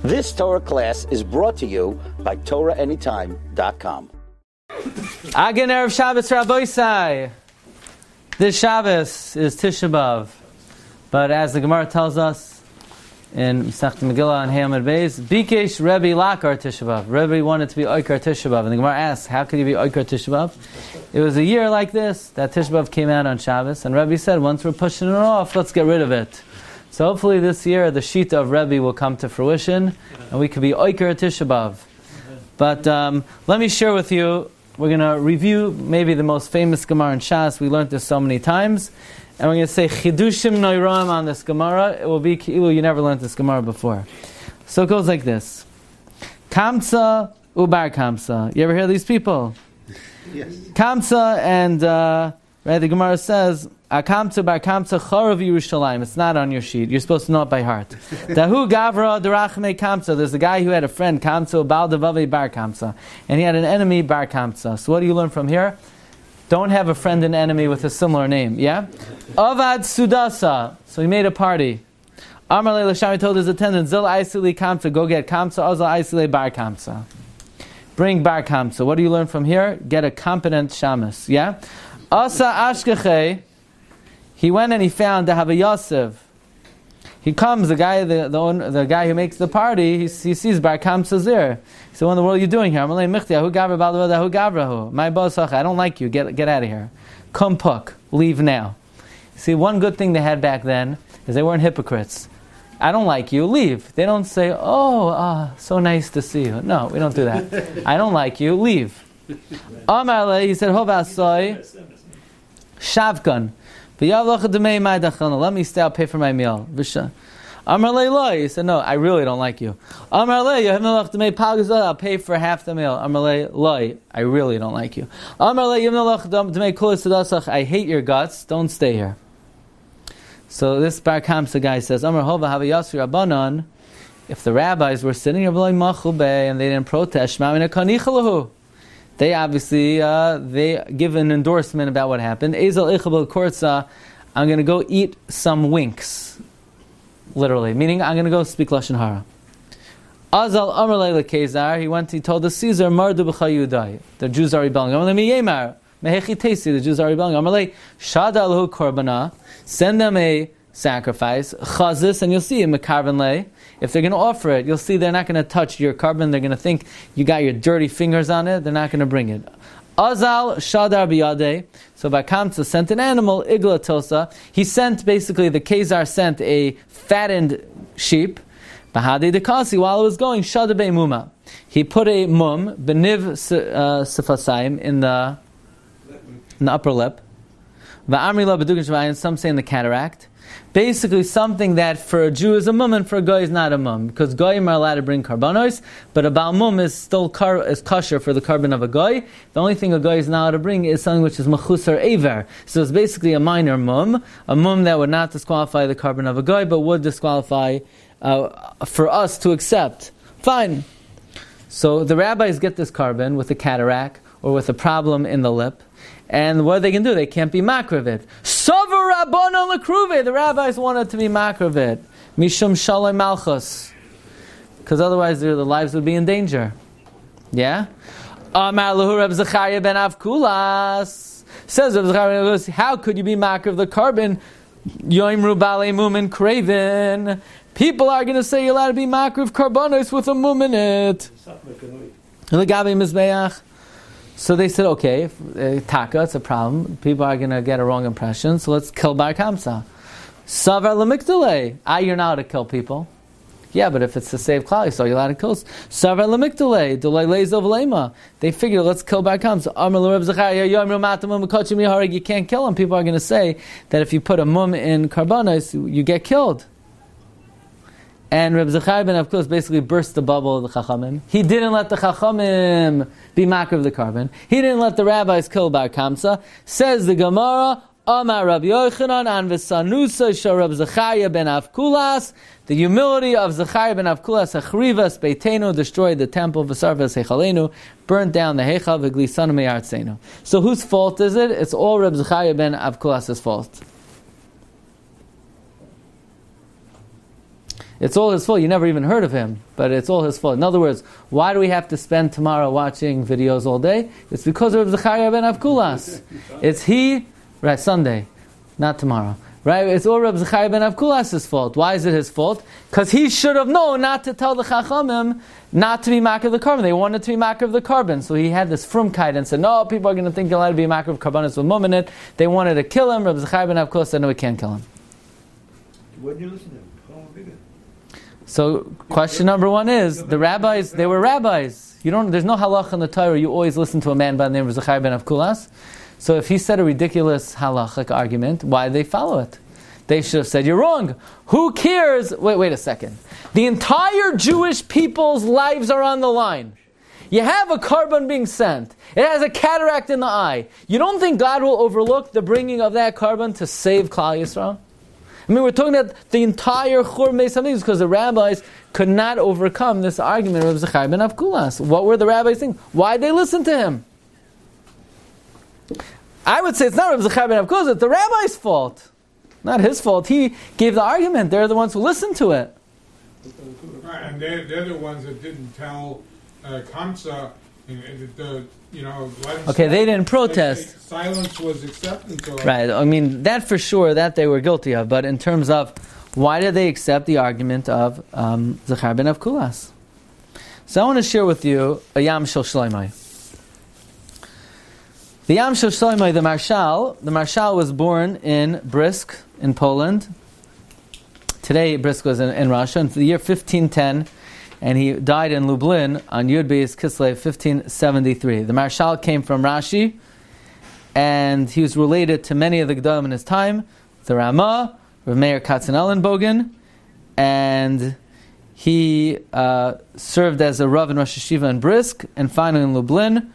This Torah class is brought to you by TorahAnytime.com. Again, Erev Shabbos Rabboisai. This Shabbos is Tisha B'Av. But as the Gemara tells us in Masechet Megillah and Hayamid Beis, Bikesh Rebbe Lakar Tisha B'Av. Rebbe wanted to be Oikar Tisha B'Av. And the Gemara asks, how could he be Oikar Tisha B'Av? It was a year like this that Tisha B'Av came out on Shabbos, and Rebbe said, once we're pushing it off, let's get rid of it. So hopefully this year the Shita of Rebbe will come to fruition, and we could be Oikar Tisha B'Av. But let me share with you, we're going to review maybe the most famous Gemara in Shas. We learned this so many times. And we're going to say Chidushim Noiraim on this Gemara. It will be Ki'ilu, you never learned this Gemara before. So it goes like this. Kamsa Ubar Kamsa. You ever hear these people? Yes. Kamsa and right, the Gemara says Kamsa Bar Kamsa Charav Yerushalayim. It's not on your sheet. You're supposed to know it by heart. Dahu Gavra Derachme Kamsa. There's a guy who had a friend, Kamsa Bal Devave Bar Kamsa. And he had an enemy, Bar Kamsa. So what do you learn from here? Don't have a friend and enemy with a similar name. Yeah? Avad Sudasa. So he made a party. Amar Le Lashami told his attendant, Zil Aisili Kamsa, go get Kamsa, Azal Aisili Bar Kamsa. Bring Bar Kamsa. What do you learn from here? Get a competent shamus. Yeah? Asa Ashkeche. He went and he found the Hava Yosef. He comes, the guy who makes the party, he sees Bar Kamsa there. He said, what in the world are you doing here? I don't like you, get out of here. Come puk, leave now. See, one good thing they had back then is they weren't hypocrites. I don't like you, leave. They don't say, so nice to see you. No, we don't do that. I don't like you, leave. He said, Shavkan. Let me stay, I'll pay for my meal. He said, no, I really don't like you. I'll pay for half the meal. I really don't like you. I hate your guts, don't stay here. So this Bar Kamsa guy says, if the rabbis were sitting and they didn't protest, they obviously they give an endorsement about what happened. I'm going to go eat some winks. Literally, meaning I'm going to go speak Lashon Hara. Azal Amar Leila Kezar, he told the Caesar, Mardu b'chayudai. The Jews are rebelling. Amar Leila Miyemar, Mehechi Tesi, the Jews are rebelling. Amar Leila, Shada Alhu Korbana, send them a sacrifice, Chazis, and you'll see in Mekarvan Lei, if they're going to offer it, you'll see they're not going to touch your carbon, they're going to think you got your dirty fingers on it, they're not going to bring it. Azal Shadar Biyadeh. So Bar Kamsa sent an animal, Igla Tosa. He sent, basically, the Kezar sent a fattened sheep. Bahadi Dekasi, while it was going, Shadabe Muma. He put a mum, Beniv Sifasayim, in the upper lip. Va'amri La Bedugan Shvayim, some say in the cataract. Basically something that for a Jew is a mum and for a guy is not a mum. Because goyim are allowed to bring karbanos, but a Baal mum is still is kosher for the carbon of a guy. The only thing a guy is not allowed to bring is something which is mechusar aver. So it's basically a minor mum. A mum that would not disqualify the carbon of a guy, but would disqualify for us to accept. Fine. So the rabbis get this carbon with a cataract or with a problem in the lip. And what they can do? They can't be makravit. Sover Rabbana Lekruve. The rabbis wanted to be makravit. Mishum Shalom Malchus. Because otherwise the lives would be in danger. Yeah? Amar Lahu Reb Zechariah ben Avkulas. Says Reb Zechariah, how could you be makrav the carbon? Yoimru Bale Mumin Craven. People are going to say you're allowed to be makrav karbanos with a mum in it. Legabe Mizbeach. So they said, okay, taka, it's a problem. People are going to get a wrong impression, so let's kill Bar Kamsa. Savar lemikdale. You're not allowed to kill people. Yeah, but if it's to save Klal Yisrael, you're allowed to kill. Savar lemikdale. Delay lezov lema. They figure, let's kill Bar Kamsa. Amar l'Reb Zechariah, yomru matamum mekotchim yahareg. You can't kill him. People are going to say that if you put a mum in karbanos, you get killed. And Reb Zechariah ben Avkulas basically burst the bubble of the Chachamim. He didn't let the Chachamim be makar of the carbon. He didn't let the rabbis kill Bar Kamsa. Says the Gemara, Amar Rabbi Yochanan an v'sanusa shel Reb Zechariah ben Avkulas. The humility of Zechariah ben Avkulas, Achrivas Beitenu, destroyed the temple, V'sarvas Hechalenu, burnt down the Hechal, V'glisanu me'artzenu. So whose fault is it? It's all Reb Zechariah ben Avkulas' fault. It's all his fault. You never even heard of him, but it's all his fault. In other words, why do we have to spend tomorrow watching videos all day? It's because of Zechariah ben Avkulas. It's he, right, Sunday, not tomorrow. Right? It's all Reb Zechariah ben Avkulas' fault. Why is it his fault? Because he should have known not to tell the Chachamim not to be makar of the carbon. They wanted to be makar of the carbon. So he had this frumkeit and said, no, people are going to think you're allowed to be makar of carbonis with mum in it. They wanted to kill him. Reb Zechariah ben Avkulas said, no, we can't kill him. Why didn't you listen to him? So, question number one is, the rabbis, they were rabbis. There's no halach in the Torah, you always listen to a man by the name of Zechariah ben Avkulas. So if he said a ridiculous halachic argument, why did they follow it? They should have said, you're wrong. Who cares? Wait a second. The entire Jewish people's lives are on the line. You have a carbon being sent. It has a cataract in the eye. You don't think God will overlook the bringing of that carbon to save Klal Yisrael? I mean, we're talking about the entire Chur Beis Hamikdash because the rabbis could not overcome this argument of Zechariah ben Avkulas. What were the rabbis thinking? Why did they listen to him? I would say it's not Zechariah ben Avkulas, it's the rabbi's fault. Not his fault. He gave the argument. They're the ones who listened to it. Right, and they're the ones that didn't tell Kamsa, okay, they didn't protest. Silence was acceptance. Right, I mean, that for sure, that they were guilty of. But in terms of, why did they accept the argument of Zechariah ben Avkulas? So I want to share with you a Yam Shel Shloimeh. The Yam Shel Shloimeh, the Marshal was born in Brisk, in Poland. Today, Brisk was in Russia, in the year 1510. And he died in Lublin on Yud Beis Kislev 1573. The Marshal came from Rashi, and he was related to many of the Gedolim in his time, the Ramah, Rav Meir Katzenellenbogen, and he served as a Rav in Rosh Hashiva in Brisk, and finally in Lublin.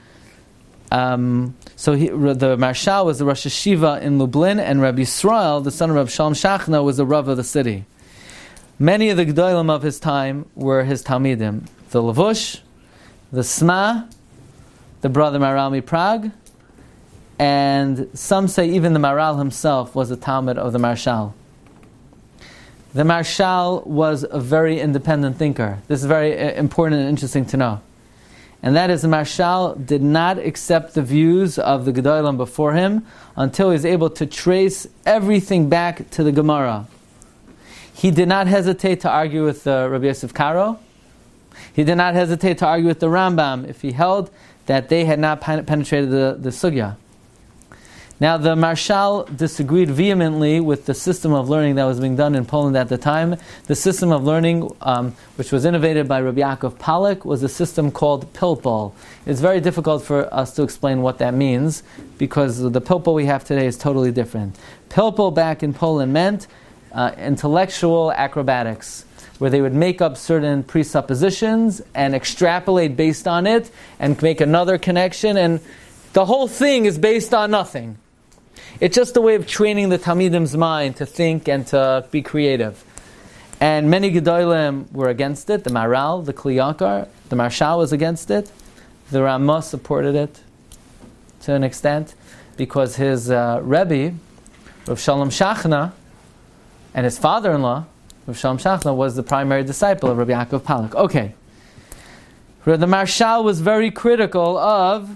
The Marshal was the Rosh Hashiva in Lublin, and Rabbi Yisrael, the son of Rabbi Shalom Shachna, was the Rav of the city. Many of the Gedolim of his time were his Talmidim. The Levush, the Sma, the brother Maral Prague, and some say even the Maral himself was a Talmid of the Marshal. The Marshal was a very independent thinker. This is very important and interesting to know. And that is, the Marshal did not accept the views of the Gedolim before him until he was able to trace everything back to the Gemara. He did not hesitate to argue with Rabbi Yosef Karo. He did not hesitate to argue with the Rambam if he held that they had not penetrated the sugya. Now, the Marshal disagreed vehemently with the system of learning that was being done in Poland at the time. The system of learning, which was innovated by Rabbi Yaakov Palak, was a system called Pilpul. It's very difficult for us to explain what that means, because the Pilpul we have today is totally different. Pilpul back in Poland meant intellectual acrobatics, where they would make up certain presuppositions and extrapolate based on it and make another connection, and the whole thing is based on nothing. It's just a way of training the Talmidim's mind to think and to be creative. And many Gedolim were against it. The Maral, the Kli Yakar, the Marshal was against it. The Ramah supported it to an extent, because his Rebbe, Rav Shalom Shachna, and his father-in-law, Rav Shalom Shachna, was the primary disciple of Rabbi Yaakov Palak. Okay. The Marshal was very critical of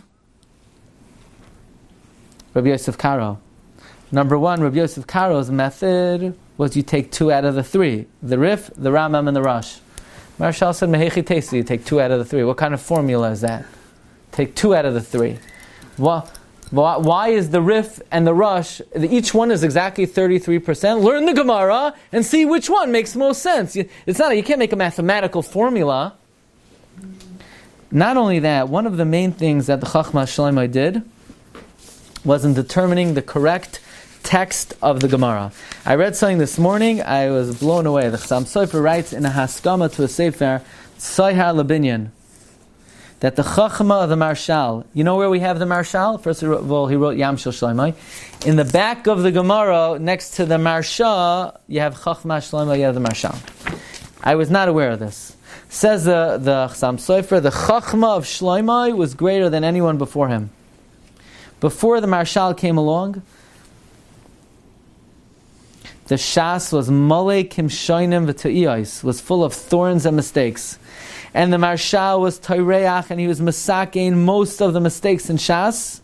Rabbi Yosef Karo. Number one, Rabbi Yosef Karo's method was you take 2 out of the 3. The Rif, the Rambam, and the Rosh. Marshal said, Mehechi Tesi, you take 2 out of the 3. What kind of formula is that? Take 2 out of the 3. Well, why is the Rif and the Rosh, each one is exactly 33%? Learn the Gemara and see which one makes most sense. You can't make a mathematical formula. Not only that, one of the main things that the Chachma Shloimeh did was in determining the correct text of the Gemara. I read something this morning, I was blown away. The Chassam Sofer writes in a Haskama to a Sefer, Tzayhar Labinyan, that the Chachma of the Marshal, you know where we have the Marshal? First of all, he wrote Yam Shel Shloimeh. In the back of the Gemara, next to the Marshal, you have Chachma Shloimeh, you have the Marshal. I was not aware of this. Says the Chassam Sofer, the Chachma of Shloimeh was greater than anyone before him. Before the Marshal came along, The Shas was Malei Kimshoinim V'Te'iyos, was full of thorns and mistakes. And the Marshal was Toireach, and he was Masakein most of the mistakes in Shas.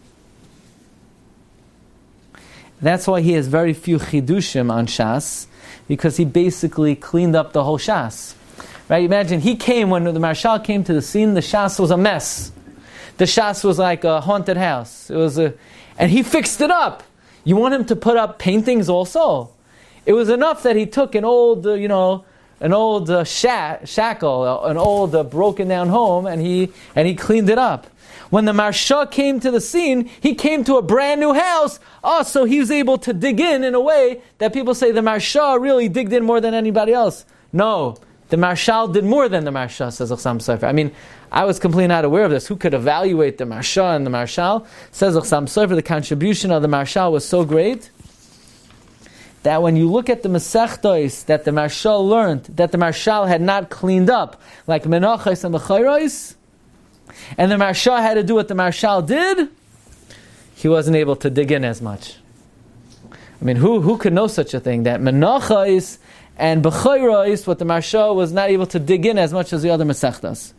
That's why he has very few Chidushim on Shas, because he basically cleaned up the whole Shas. Right? Imagine, he came, when the Marshal came to the scene, the Shas was a mess. The Shas was like a haunted house. And he fixed it up. You want him to put up paintings also? It was enough that he took an old, shackle, an old broken down home, and he cleaned it up. When the Marsha came to the scene, he came to a brand new house. So he was able to dig in a way that people say the Marsha really digged in more than anybody else. No, the Marshal did more than the Marsha, says Chassam Sofer. I mean, I was completely not aware of this. Who could evaluate the Marsha and the Marshal? Says Chassam Sofer, the contribution of the Marshal was so great that when you look at the Masechtos that the Marshal learned, that the Marshal had not cleaned up, like Menachos and Bechayros, and the Marshal had to do what the Marshal did, he wasn't able to dig in as much. I mean, who could know such a thing? That Menachos and Bechayros, what the Marshal was not able to dig in as much as the other Masechtas.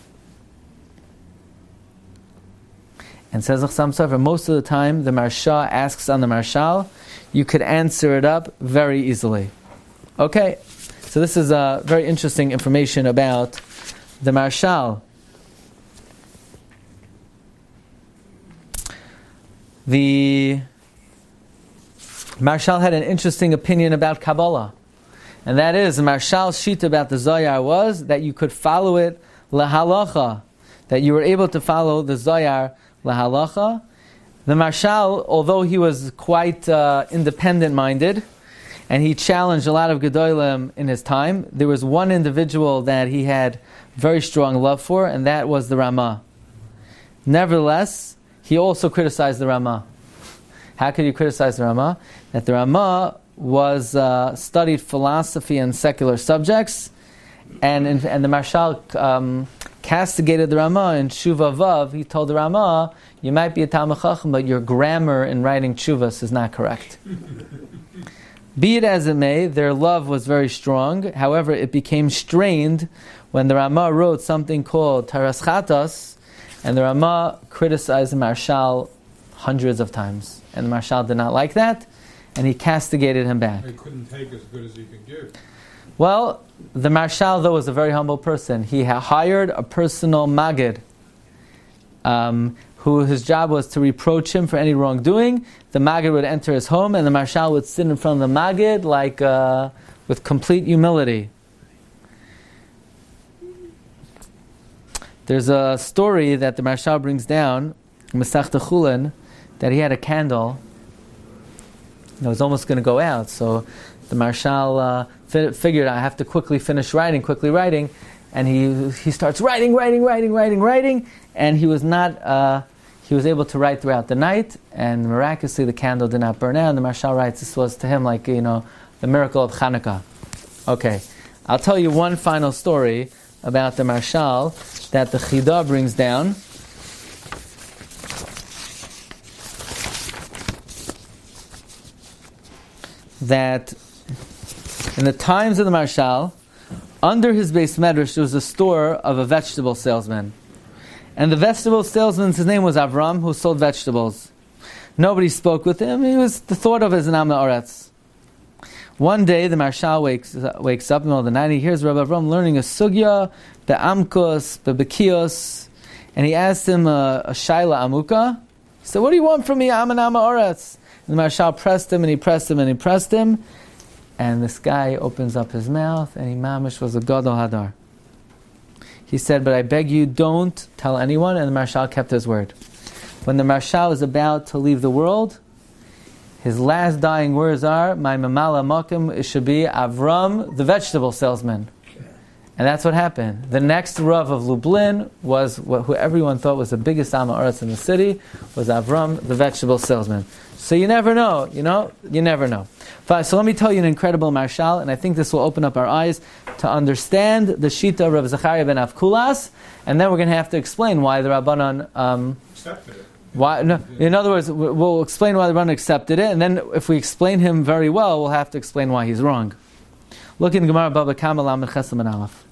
And says Chassam Sofer, most of the time the Marsha asks on the Marshal, you could answer it up very easily. Okay, so this is very interesting information about the Marshal. The Marshal had an interesting opinion about Kabbalah. And that is, the Marshal's sheet about the Zohar was that you could follow it lahalacha, that you were able to follow the Zohar lahalacha. The Marshal, although he was quite independent-minded, and he challenged a lot of Gedolim in his time, there was one individual that he had very strong love for, and that was the Ramah. Nevertheless, he also criticized the Ramah. How could you criticize the Ramah? That the Ramah was studied philosophy and secular subjects, and the Marshal castigated the Ramah in Tshuva Vav. He told the Ramah, you might be a Talmid Chacham, but your grammar in writing Tshuvas is not correct. Be it as it may, their love was very strong. However, it became strained when the Ramah wrote something called Taras Chatas, and the Ramah criticized the Marshal hundreds of times. And the Marshal did not like that, and he castigated him back. He couldn't take as good as he could give. Well, the Marshal, though, was a very humble person. He hired a personal Maggid, who his job was to reproach him for any wrongdoing. The Maggid would enter his home, and the Marshal would sit in front of the Maggid like with complete humility. There's a story that the Marshal brings down, Masechta Chulin, that he had a candle that was almost going to go out. So the Marshal figured, I have to quickly finish writing, and he starts writing, and he was not. He was able to write throughout the night, and miraculously the candle did not burn out. And the Marshal writes, this was to him like, the miracle of Hanukkah. Okay, I'll tell you one final story about the Marshal that the Chidah brings down. That in the times of the Marshal, under his Beis Medrash there was a store of a vegetable salesman. And the vegetable salesman, his name was Avram, who sold vegetables. Nobody spoke with him. He was thought of as an Am Haaretz. One day, the Marshal wakes up in the middle of the night. He hears Rabbi Avram learning a sugya, be'amkos, be'bekios, and he asked him a shaila amuka. He said, what do you want from me? I'm an Am Haaretz. And the Marshal pressed him, and he pressed him, and he pressed him. And this guy opens up his mouth, and he mamish was a Gadol Hadar. He said, but I beg you, don't tell anyone. And the Marshal kept his word. When the Marshal is about to leave the world, his last dying words are, my mamala makim, it should be Avram, the vegetable salesman. And that's what happened. The next Rav of Lublin was who everyone thought was the biggest Am Haaretz in the city, was Avram, the vegetable salesman. So you never know, you never know. Fine, so let me tell you an incredible Marshal, and I think this will open up our eyes to understand the Shita of Rav Zachariah ben Avkulas, and then we're going to have to explain why the Rabbanan Why? No, in other words, we'll explain why the Ran accepted it, and then if we explain him very well, we'll have to explain why he's wrong. Look in Gemara Baba Kama Lamed Chesed and Aleph.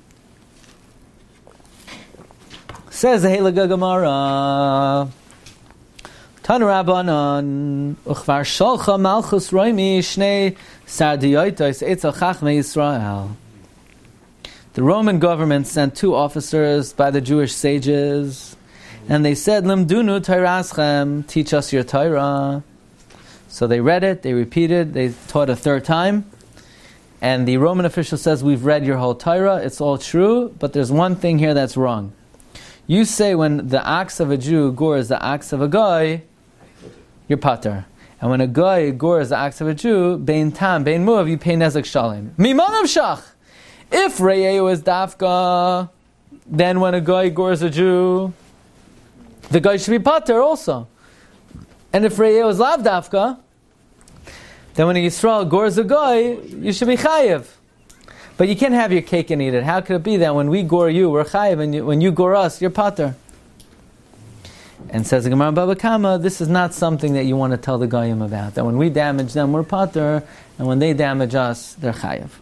Says the Heilige Gemara, Tan Rabbanan Uchvar Sholcha Malchus Roimi Shnei Sardiyotos Eitzel Chachmei Yisrael. The Roman government sent 2 officers by the Jewish sages, and they said, Limdunu Tayraschem, teach us your Torah. So they read it, they repeated, they taught a 3rd time, and the Roman official says, we've read your whole Torah, it's all true, but there's one thing here that's wrong. You say when the ox of a Jew gores the ox of a guy, you're pater. And when a guy gores the ox of a Jew, bein tam, bein muv, you pay nezek shalim. Mimanav shach! If Re'eu is dafka, then when a guy gores a Jew, the guy should be pater also. And if Re'eu is lav dafka, then when a Yisrael gores a guy, you should be chayiv. But you can't have your cake and eat it. How could it be that when we gore you, we're chayiv, and when you gore us, you're pater? And says the Gemara Baba Kama, this is not something that you want to tell the Goyim about. That when we damage them, we're pater, and when they damage us, they're chayiv.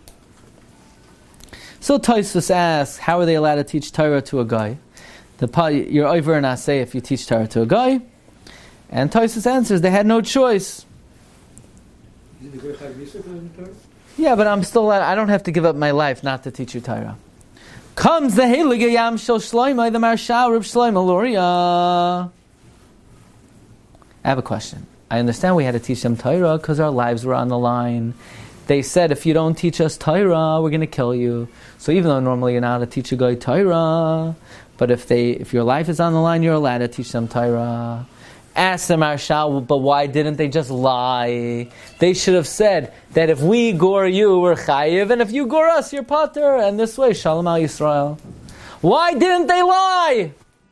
So Tosfos asks, how are they allowed to teach Torah to a guy? You're over and asay if you teach Torah to a guy. And Tosfos answers, they had no choice. Isn't the guy Chag Misa for the Torah? Yeah, but I'm still allowed, I don't have to give up my life not to teach you Torah. Comes the Heilige Yam Shel Shloimeh, the Maharshal Reb Shloimeh Luria. I have a question. I understand we had to teach them Torah because our lives were on the line. They said, if you don't teach us Torah, we're going to kill you. So even though normally you're not allowed to teach a guy Torah, but if your life is on the line, you're allowed to teach them Torah. Ask the Maharshal, but why didn't they just lie? They should have said that if we gore you, we're chayiv, and if you gore us, you're pater, and this way, Shalom al Yisrael. Why didn't they lie?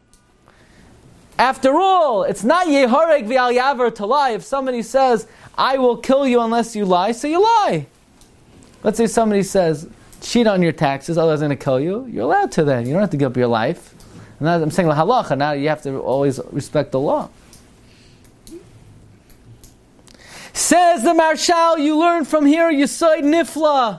After all, it's not Yehareg v'al Yavar to lie. If somebody says, I will kill you unless you lie, so you lie. Let's say somebody says, cheat on your taxes, otherwise I'm going to kill you. You're allowed to then. You don't have to give up your life. I'm saying la halacha, now you have to always respect the law. Says the Maharshal, you learn from here, Yesod Nifla,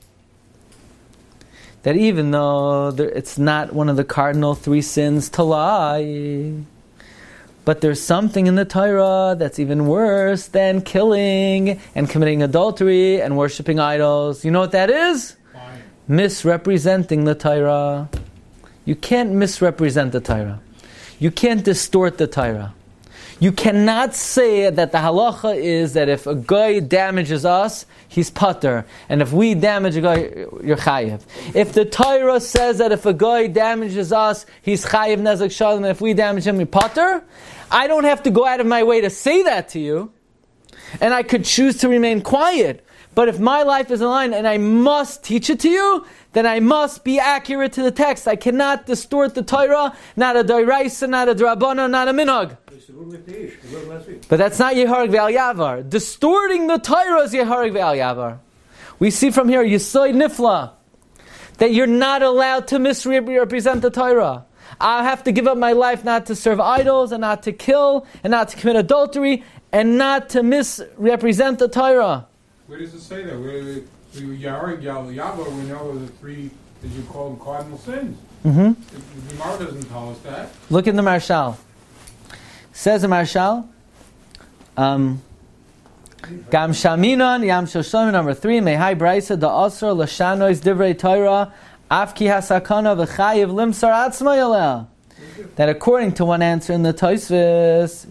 that even though it's not one of the cardinal 3 sins to lie, but there's something in the Torah that's even worse than killing and committing adultery and worshipping idols. You know what that is? Fine. Misrepresenting the Torah. You can't misrepresent the Torah. You can't distort the Torah. You cannot say that the halacha is that if a guy damages us, he's pater, and if we damage a guy, you're chayiv. If the Torah says that if a guy damages us, he's chayiv nezek shalom, and if we damage him, we're pater, I don't have to go out of my way to say that to you, and I could choose to remain quiet. But if my life is in line and I must teach it to you, then I must be accurate to the text. I cannot distort the Torah, not a Doraisa, not a Drabana, not a Minhag. But that's not Yehareg Ve'al Yavar. Distorting the Torah is Yehareg Ve'al Yavar. We see from here, Yesod Nifla, that you're not allowed to misrepresent the Torah. I have to give up my life not to serve idols, and not to kill, and not to commit adultery, and not to misrepresent the Torah. Where does it say that? Yehareg Ve'al Yavar, we know the 3, as you call them, cardinal sins. The Gemara doesn't tell us that. Look in the Maharshal. Says the Maharshal, Gam Shaminon Yam Shoshim number 3 Mehai Braisa Da Asr Lashanois Divrei Torah Afki Hasakana V'Chayiv Limsar Atzma Yaleh. That according to one answer in the Tosfos,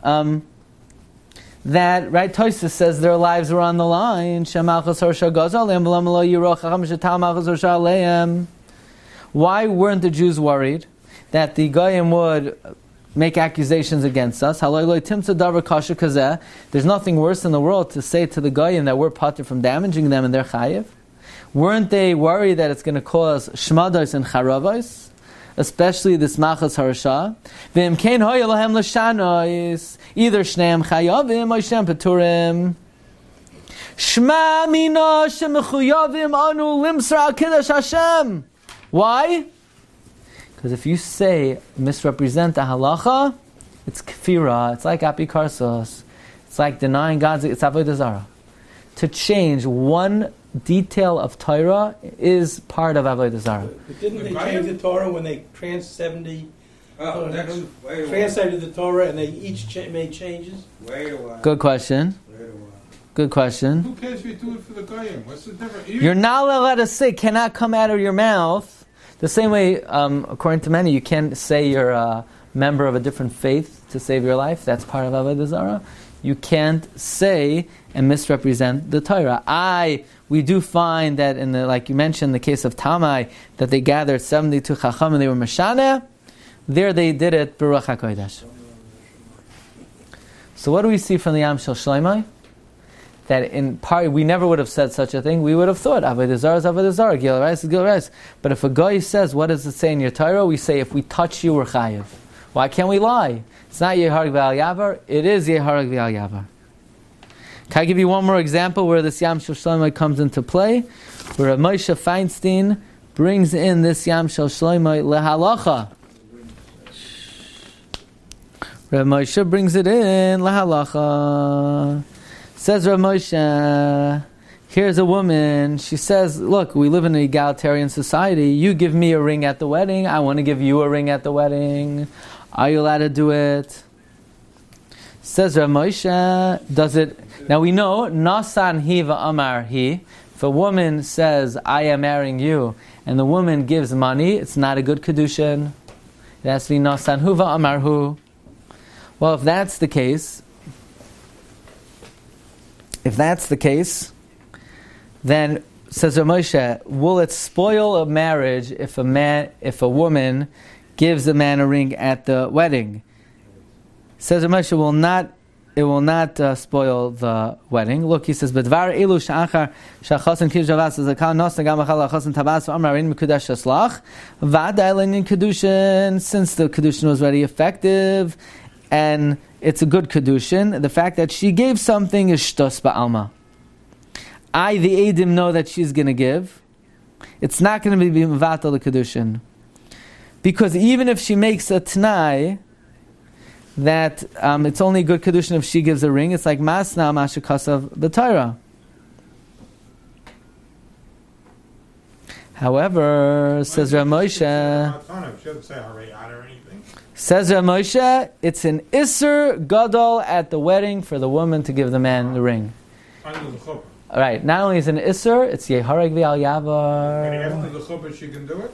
that right Tosfos says their lives were on the line. Shemalchus Harsha Gazalem V'Lam Lo Yiroch Chacham Shetal Malchus Harsha Aleim. Why weren't the Jews worried that the Goyim would make accusations against us? There's nothing worse in the world to say to the Goyim that we're pater from damaging them and they're chayiv. Weren't they worried that it's going to cause shmados and charavos, especially this machas harasha? Either shneim chayavim or shneim peturim. Shma mina shemechuyavim anu limsra al kiddush Hashem. Why? Because if you say misrepresent the halacha, It's kfira. It's like apikarsos. It's like denying God's. It's avodah zarah. To change one detail of Torah is part of avodah zarah. But didn't they change the Torah when they translated the Torah and they each made changes? Wait a while. Good question. Good question. Who cares if you do it for the Goyim? What's the difference? You're not allowed to say, cannot come out of your mouth. The same way, according to many, you can't say you're a member of a different faith to save your life. That's part of avodah zarah. You can't say and misrepresent the Torah. We do find that in the, like you mentioned, the case of Tamai, that they gathered 72 Chacham and they were Meshana. There they did it Baruch HaKodesh. So what do we see from the Yam Shel Shloimeh? That in part, we never would have said such a thing. We would have thought, avodah zarah is avodah zarah, gil reis is gil reis. But if a guy says, what does it say in your Torah? We say, if we touch you, we're chayiv. Why can't we lie? It's not Yehareg V'al Yavar, it is Yehareg V'al Yavar. Can I give you one more example where this Yam Shel Shloimeh comes into play? Where Moshe Feinstein brings in this Yam Shel Shloimeh lehalacha. Rav Moshe brings it in lehalacha. Says Rav Moshe, here's a woman, she says, look, we live in an egalitarian society, you give me a ring at the wedding, I want to give you a ring at the wedding. Are you allowed to do it? Says Rav Moshe, does it... Now we know, Nasan hiva amar hi, if a woman says, I am marrying you, and the woman gives money, it's not a good kedushin. It has to be Nasan huva amar hu. Well, if that's the case, then says Rav Moshe, will it spoil a marriage if a woman gives a man a ring at the wedding? Says Rav Moshe, it will not spoil the wedding. Look, he says, "Bedvar elu shachar shachasen kiv javas zakal nosna gam achal chasen tabas amarin mekudash aslach v'adai lenin kedushin." Since the kedushin was already effective, and it's a good kedushin, the fact that she gave something is shtos ba'alma. The Eidim, know that she's going to give. It's not going to be mevatel the kedushin, because even if she makes a t'nai that it's only good kedushin if she gives a ring, it's like masna mashakasav the Torah. However, says Rav Moshe, it's an Isser Gadol at the wedding for the woman to give the man the ring. Right, not only is it an Isser, it's Yehareg V'al Yavar. And after the chuppah she can do it?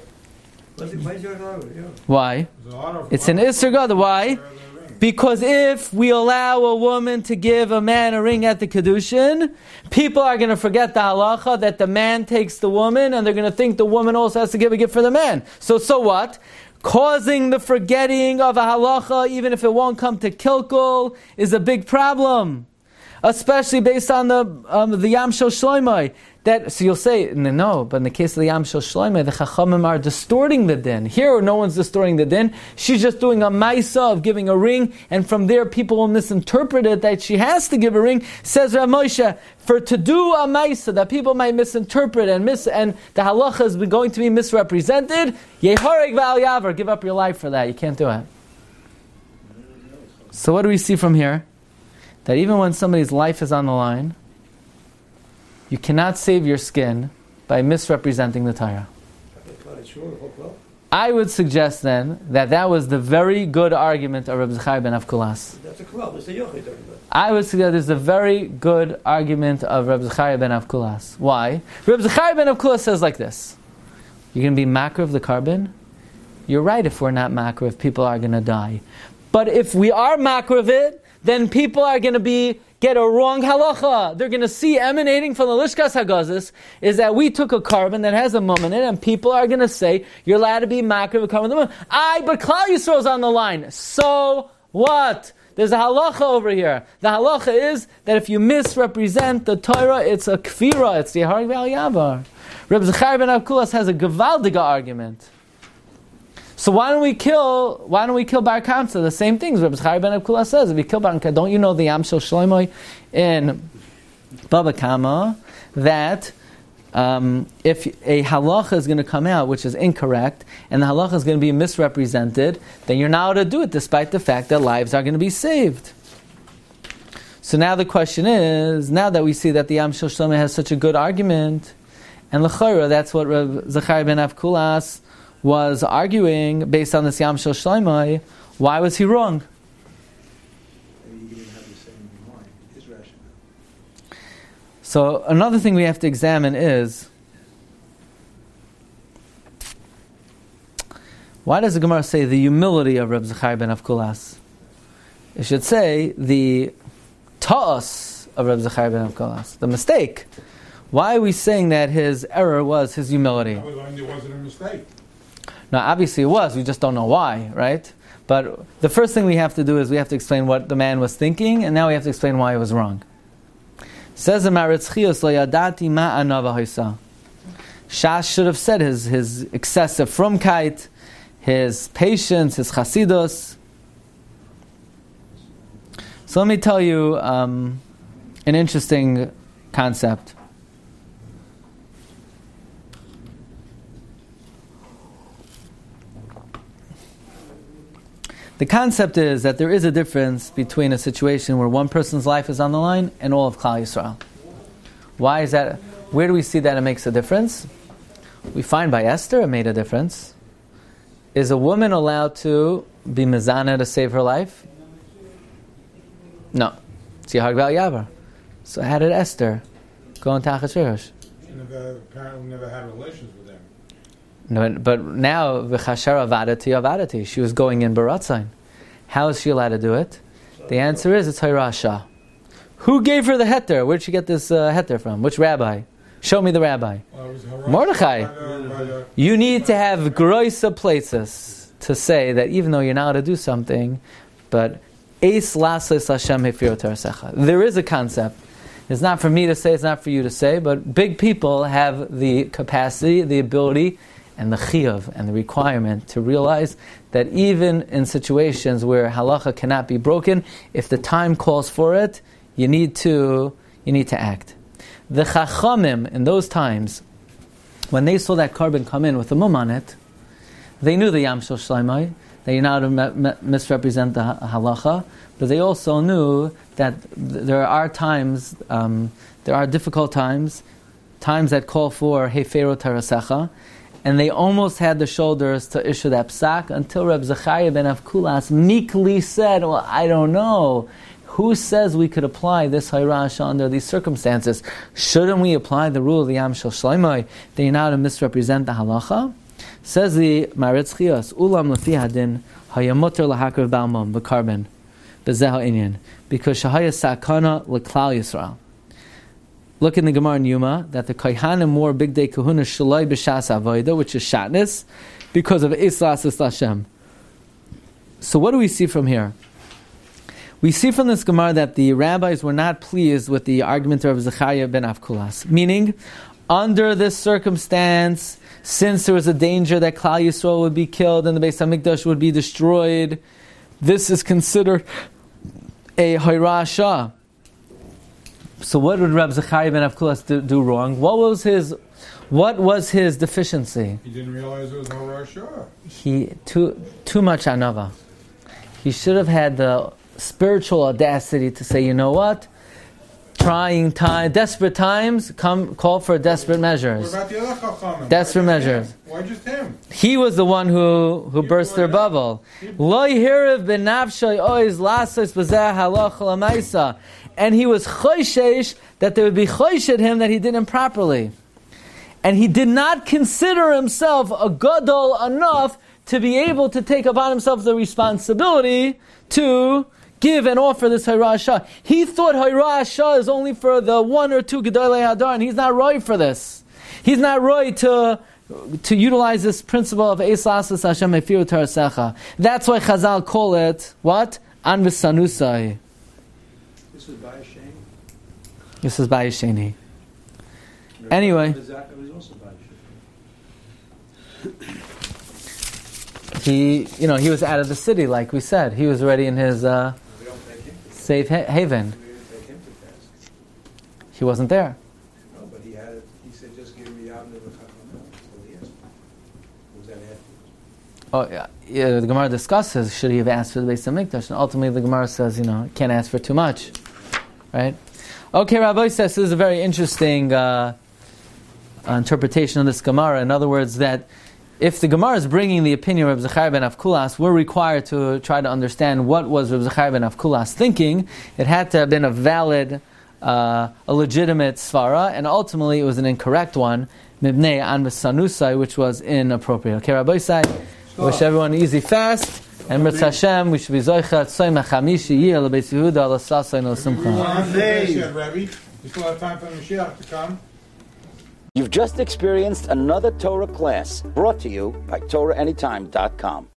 Why? It's an Isser Gadol. Why? Because if we allow a woman to give a man a ring at the Kedushin, people are going to forget the halacha that the man takes the woman, and they're going to think the woman also has to give a gift for the man. So what? Causing the forgetting of a halacha, even if it won't come to kilkul, is a big problem. Especially based on the Yam Shel Shloimeh. So you'll say, no, but in the case of the Yam Shel Shloimeh, the Chachamim are distorting the din. Here, no one's distorting the din. She's just doing a maisa of giving a ring, and from there people will misinterpret it that she has to give a ring. Says Rav Moshe, to do a maisa that people might misinterpret and the halacha is going to be misrepresented, Yehareg V'al Yavar, give up your life for that. You can't do it. So what do we see from here? That even when somebody's life is on the line, you cannot save your skin by misrepresenting the Torah. I would suggest then that was the very good argument of Reb Zechariah ben Avkulas. That's a klal. That's a yochid. I would suggest there's a very good argument of Reb Zechariah ben Avkulas. Why? Reb Zechariah ben Avkulas says like this: you're going to be makar of the carbon. You're right if we're not makar, if people are going to die. But if we are makar of it, then people are going to get a wrong halacha. They're going to see emanating from the Lishkas Hagazis is that we took a carbon that has a mum in it, and people are going to say, you're allowed to be makar of a carbon with the mum. But Klal Yisrael's on the line. So what? There's a halacha over here. The halacha is that if you misrepresent the Torah, it's a kfira, it's the Yehareg V'al Yavar. Reb Zechariah ben Avkulas has a gevaldiga argument. So why don't we kill Bar Kamsa? The same things Reb Zechariah ben Avkulas says. If you kill Bar Kamsa, don't you know the Yam Shel Shloimeh in Baba Kama that if a halacha is going to come out which is incorrect, and the halacha is going to be misrepresented, then you're not allowed to do it despite the fact that lives are going to be saved. So now the question is, now that we see that the Yam Shel Shlomo has such a good argument, and l'chayra, that's what Rav Zachariah ben Avkulas was arguing based on this Yam Shel Shlomo, why was he wrong? Maybe he didn't have the same mind, his rationale. So another thing we have to examine is, why does the Gemara say the humility of Rav Zachariah ben Avkulas? It should say the ta'as of Rav Zachariah ben Avkulas, the mistake. Why are we saying that his error was his humility? I was learning it wasn't a mistake. Now, obviously it was. We just don't know why, right? But the first thing we have to do is we have to explain what the man was thinking, and now we have to explain why he was wrong. Says the Maritz Chios, Lo yadati ma anava hoisa. Shas should have said his excessive frumkeit, his patience, his chasidus. So let me tell you an interesting concept. The concept is that there is a difference between a situation where one person's life is on the line and all of Klal Yisrael. Why is that? Where do we see that it makes a difference? We find by Esther it made a difference. Is a woman allowed to be mezana to save her life? No. See how about Yavar. So how did Esther go in Tachat Shirash? She apparently never had relations with them. No, but now v'chashara avadati. She was going in baratzain. How is she allowed to do it? The answer is it's Hayrasha. Who gave her the heter? Where did she get this heter from? Which rabbi? Show me the rabbi. Well, it was Mordechai. You need to have groisa places to say that even though you're not allowed to do something, but Eis lasas Hashem hefir tarasecha. There is a concept. It's not for me to say, it's not for you to say, but big people have the capacity, the ability, and the chiyuv, and the requirement to realize that even in situations where halacha cannot be broken, if the time calls for it, you need to act. The chachamim in those times, when they saw that carbon come in with a mum on it, they knew the Yam Shel Shlomo, that you're not to misrepresent the halacha, but they also knew that there are times, there are difficult times that call for hefero tarasecha, and they almost had the shoulders to issue that psak until Reb Zachariah ben Avkulas meekly said, well, I don't know. Who says we could apply this Hayrasha under these circumstances? Shouldn't we apply the rule of the Yam Shel Shlomo that you're not to misrepresent the halacha? Says the Maritz Chios, Ulam lefi hadin hayamuter lahakriv balmum v'karben b'zeha inyan, because shahaya sakana l'klal Yisrael. Look in the Gemara in Yuma that the Kohanim wore big day kahuna shaloi b'shas avoda, which is shatnez, because of Islas Hashem. So what do we see from here? We see from this Gemara that the rabbis were not pleased with the argument of Zechariah ben Avkulas, meaning under this circumstance, since there was a danger that Klal Yisrael would be killed and the Beis HaMikdash would be destroyed, this is considered a Hayrasha. So what did Reb Zechariah ben Avkulas do wrong? What was his deficiency? He didn't realize it was Hayrasha. He too much anava. He should have had the spiritual audacity to say, you know what? Desperate times, call for desperate measures. What about the other Chachamim? Desperate measures. Why just him? He was the one who burst their bubble. Lo yihirav b'nafshay oiz lasas b'zeh halacha l'maisa. And he was choishesh that there would be choished him that he did improperly. And he did not consider himself a gadol enough to be able to take upon himself the responsibility to give and offer this Hayrasha. He thought Hayrasha is only for the one or two Gedolei Hadar, and he's not right for this. He's not right to utilize this principle of Eis Lasas Hashem Efiru Tarasecha. That's why Chazal call it, what? Anvis Sanusai. This is Bayesheni. This is Bayesheni. Anyway. Was also Bayesheni. He was out of the city, like we said. He was already in his safe haven. We didn't take him to task. He wasn't there. No, but he said, just give me The Gemara discusses, should he have asked for the Beis HaMikdash? And ultimately the Gemara says, can't ask for too much. Right? Okay, Rabbi says this is a very interesting interpretation of this Gemara. In other words, that if the Gemara is bringing the opinion of Reb Zachariah ben Avkulas, we're required to try to understand what was Reb Zachariah ben Avkulas thinking. It had to have been a valid, a legitimate svara, and ultimately it was an incorrect one, mibnei an v'sanusai, which was inappropriate. Okay, Rabbi Isai, wish everyone an easy fast, and Mirz Hashem, we should be zoichet tzayim hachamishi yeh lebeis Yehuda l'sasai no simcha. We still have time for the Mashiach to come. You've just experienced another Torah class brought to you by TorahAnytime.com.